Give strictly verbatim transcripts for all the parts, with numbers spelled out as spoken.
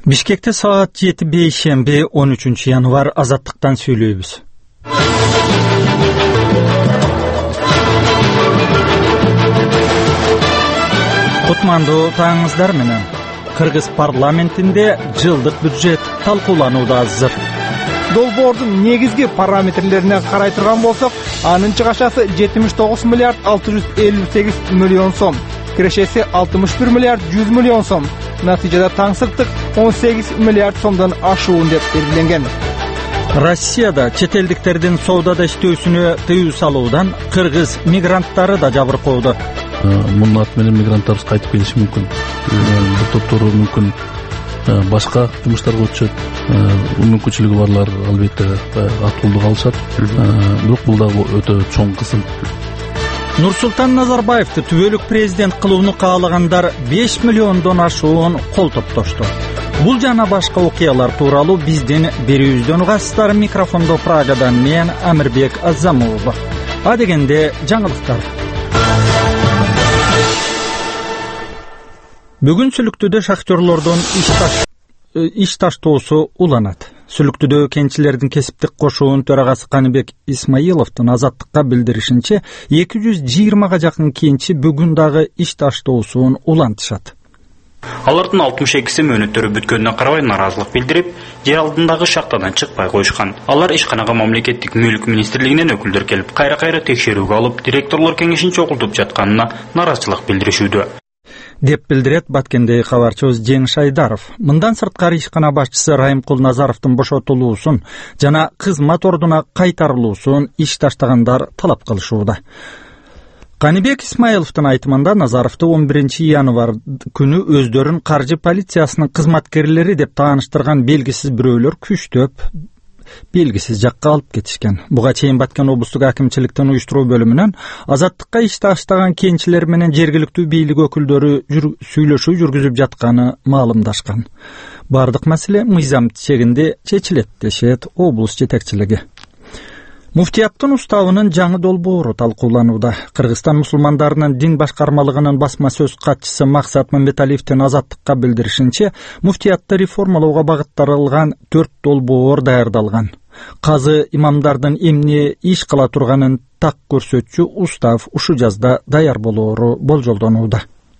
Бишкекте саат жети бейшемби он үчүнчү январ азаттыктан сүйлөйбүз. Кутмандуу таңыңыздар менен. Кыргыз парламентинде жылдык бюджет талкууланууда азыр. Долбоордун негизги параметрлерине карай турган болсок, анын чыгашасы жетимиш тогуз миллиард алты жүз элүү сегиз миллион сом, кирешеси алтымыш бир миллиард жүз миллион сом. Натыйжада таңсыктык он сегиз миллиард сомдон ашуун деп белгиленген. Россияда чет элдиктердин соодада иштөөсүнө тыюу салуудан кыргыз мигранттары да жабыркоодо. Мунун аты менен мигранттарыбыз кайтып келиши мүмкүн. Бул топтору мүмкүн башка жумуштарга өтүшөт. Мүмкүнчүлүгү барлар албетте атуулдук алышат. Бирок бул дагы өтө чоң кысым. Нурсултан Назарбаевди түбөлүк президент кылууну каалагандар беш миллиондон ашуун кол топтошту. Бул жана башка окуялар тууралуу биздин берүүбүздөн угасыздар. Микрофондо Прагадан мен Амирбек Азамов. А дегенде жаңылыктар. Бүгүн Сүлүктүдө шахтерлордон иш таш иш таштоосу уланат. Сүлүктүдө кенчилердин кесиптик кошуун төрагасы Каныбек Исмаиловдун азаттыкка билдиришинче эки жүз жыйырмага жакын кенчи бүгүн дагы иш таштоосун улантышат. Алардын алтымыш экиси мөөнөттөрү бүткөнүнө карабай наразылык билдирип, жер алдындагы шахтадан чыкпай коюшкан. Алар ишканага мамлекеттик мүлк министрлигинен өкүлдөр келип, кайра-кайра текшерүүгө алып, директорлор кеңешин чогултуп жатканына наразычылык билдиришүүдө. Деп билдирет Баткендеги кабарчыбыз Жеңиш Айдаров. Мындан сырткары ишкана башчысы Райымкул Назаровдун бошотулуусун жана кызмат ордуна кайтарылуусун иш таштагандар талап кылышууда. Каныбек Исмаиловдун айтымында Назаровду он биринчи январ күнү өздөрүн каржы полициясынын кызматкерлери деп тааныштырган белгисиз бирөөлөр күчтөп белгисиз жакка алып кетишкен. Буга чейин Баткен облустук акимчиликтин уюштуруу бөлүмүнөн азаттыкка иш таштаган кенчилер менен жергиликтүү бийлик өкүлдөрү сүйлөшүү жүргүзүп жатканы маалымдашкан. Бардык маселе мыйзам чегинде чечилет дешет облус жетекчилиги. Муфтияттын уставынын жаңы долбоору талкууланууда. Кыргызстан мусулмандарынын дин башкармалыгынын басма сөз катчысы Максат Мамбеталиевдин азаттыкка билдиришинче, муфтиятты реформалоого багытталган төрт долбоор даярдалган. Казы имамдардын эмне иш кыла турганын так көрсөтчү устав ушу жазда даяр болоору болжолдонууда.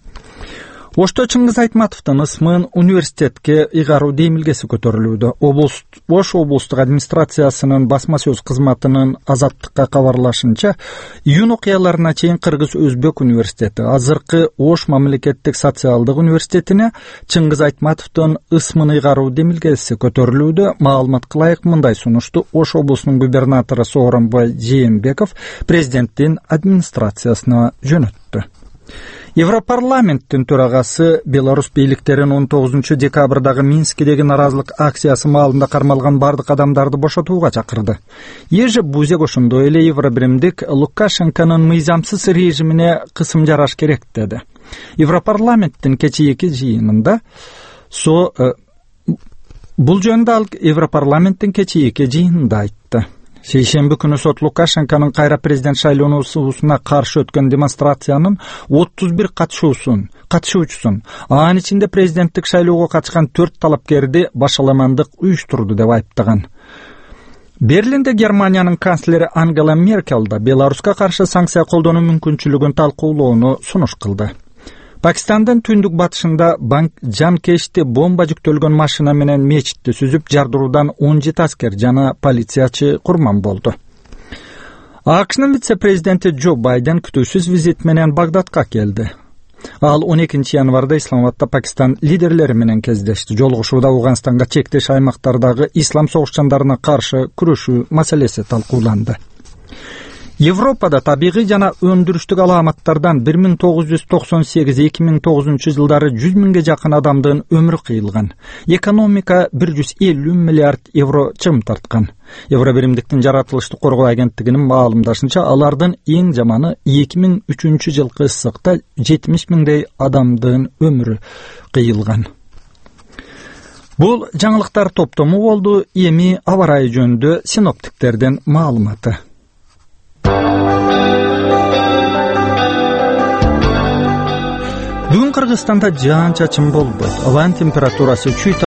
Ошто Чыңгыз Айтматовдун ысмын университетке ыйгаруу демилгеси көтөрүлүүдө. Облус Ош облустук администрациясынын басма сөз кызматынын азаттыкка кабарлашынча, июнь окуяларына чейин Кыргыз Өзбек университети, азыркы Ош мамлекеттик социалдык университетине Чыңгыз Айтматовдун ысмын ыйгаруу демилгеси көтөрүлүүдө. Маалыматка ылайык мындай сунушту Ош облусунун губернатору Сооронбай Жээнбеков президенттин администрациясына жөнөттү. Европарламенттин төрагасы Беларусь бийликтерин он тогузунчу декабрдагы Минскидеги наразылык акциясы маалында кармалган бардык адамдарды бошотууга чакырды. Ежи Бузек ошондой эле Евробиримдик Лукашенконун мыйзамсыз режимине кысым жараш керек деди. Европарламенттин кечээки жыйынында со бул жөнүндө ал Европарламенттин кечээки жыйынында айтты. Сейшемби күнү сот Лукашенконун кайра президент шайлоонуусуна каршы өткөн демонстрациянын отуз бир катышуусун, катышуучусун, анын ичинде президенттик шайлоого катышкан төрт талапкерди башаламандык уюштурду деп айыптаган. Берлинде Германиянын канцлери Ангела Меркель да Беларуска каршы санкция колдонуу мүмкүнчүлүгүн талкуулоону сунуш кылды. Пакистандын түндүк батышында банк жанкешти бомба жүктөлгөн машина менен мечитти сүзүп жардыруудан он жети аскер жана полициячы курман болду. АКШнын вице-президенти Джо Байден күтүүсүз визит менен Багдадка келди. Ал он экинчи январда Исламабадда Пакистан лидерлери менен кездешти. Жолугушууда Ауганстанга чектеш аймактардагы ислам согушчандарына каршы күрөшүү маселеси талкууланды. Европада табигый жана өндүрүштүк аламаттардан бир миң тогуз жүз токсон сегиз - эки миң тогузунчу жылдары жүз миңге жакын адамдын өмүрү кыйылган. Экономика бир жүз элүү миллиард евро чыгым тарткан. Евробиримдиктин жаратылышты коргоо агенттигинин маалымдашынча, алардын эң жаманы эки миң үчүнчү жылкы ысыкта жетимиш миңдей адамдын өмүрү кыйылган. Бул жаңылыктар топтому болду. Эми аба ырайы жөнүндө синоптиктердин маалыматы. Бүгүн Кыргызстанда жаан-чачын болбойт. Абанын температурасы чүй